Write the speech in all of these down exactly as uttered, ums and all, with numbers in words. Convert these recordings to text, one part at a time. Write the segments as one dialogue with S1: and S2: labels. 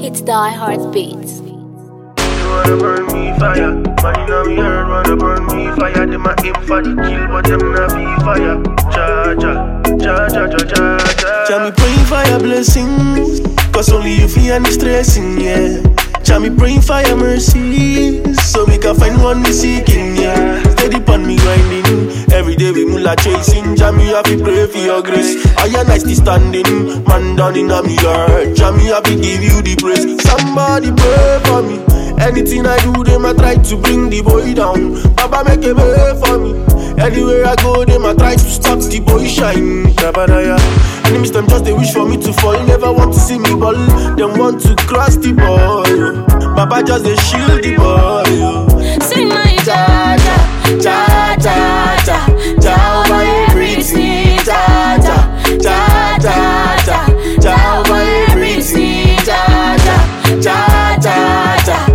S1: It's Die Hard Beats.
S2: You wanna burn me fire, man inna me heart wanna burn me fire. Them a aim for the kill, but them not be fire. Cha cha, cha cha cha cha cha. Cha me praying for your blessings, cause only you feel any stressing, yeah. Cha me praying for your mercy, so me can find one me seeking, yeah. Steady pon me grinding, every day we mula chasing. Cha me have to pray for your grace. I am nice standing, man down inna me heart. Cha me have to give you the praise. Somebody pray for me. Anything I do, them I try to bring the boy down. Baba make a way for me. Anywhere I go, them I try to stop the boy shine. Shabadaya. Enemies them just they wish for me to fall. Never want to see me ball. Them want to cross the ball. Baba just they shield the boy.
S3: Sing my ja ja ja ja ja ja over everything. Ja ja ja ja ja ja over everything. Ja ja ja ja ja.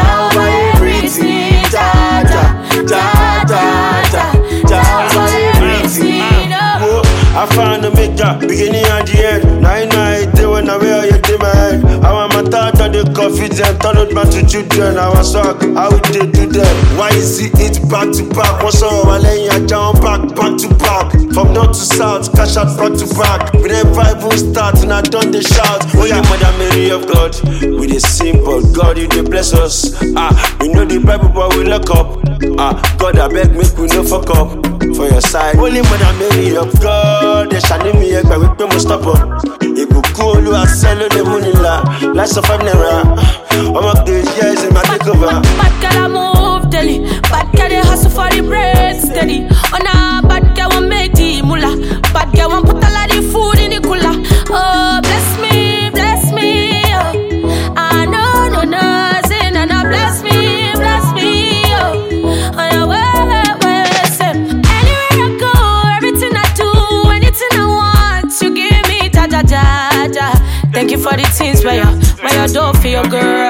S4: I found a major, beginning and the end. Nine night, they when I wear you to my head. I want my thought of the coffee, then turn out my two children. I was shocked, how would they do that? Why is it back to back? What's up, I lay you down back, back to back. From north to south, cash out back to back. We then Bible start and I done the shout. Oh yeah, Mother Mary of God, with a simple God, you they bless us. Ah, we know the Bible, but we look up. Ah, God, I beg, make we no fuck up. For your side, Holy Mother Mary of God, they shining me egg, but we pay most stop up. If you cool, you are selling the money la. Lights of five naira. Oh my days, yes, in my takeover.
S3: Bad girl I move daily. Bad girl they hustle for the bread steady. Oh nah, bad girl want make the moolah. Bad girl want put a lot of food in the cooler. Oh bless me, bless me. Oh, I know no no, say no no, bless me, bless me. Oh, on your way. Thank you for the things where you, where you do for your girl.